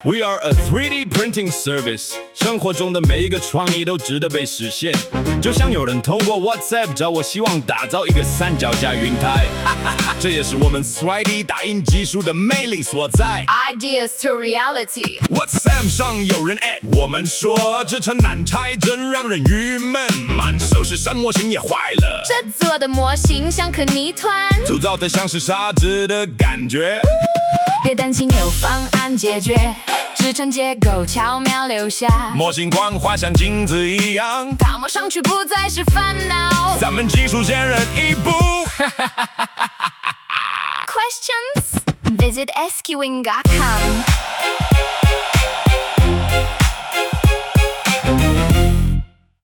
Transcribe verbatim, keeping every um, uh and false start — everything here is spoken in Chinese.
We are a three D printing service， 生活中的每一个创意都值得被实现。就像有人通过 WhatsApp 找我，希望打造一个三脚架云台，这也是我们 三 D 打印技术的魅力所在。 Ideas to reality。 WhatsApp 上有人 at 我们说，制成难拆真让人郁闷，满手是山模型也坏了， 这做的模型像颗泥团， 粗糙的像是沙子的感觉。 别担心，有方案解决，制成结构巧妙留下， 模型光滑像镜子一样， 打磨上去不再是烦恼。 咱们技术先人一步。 Questions? Visit S Q wing dot com.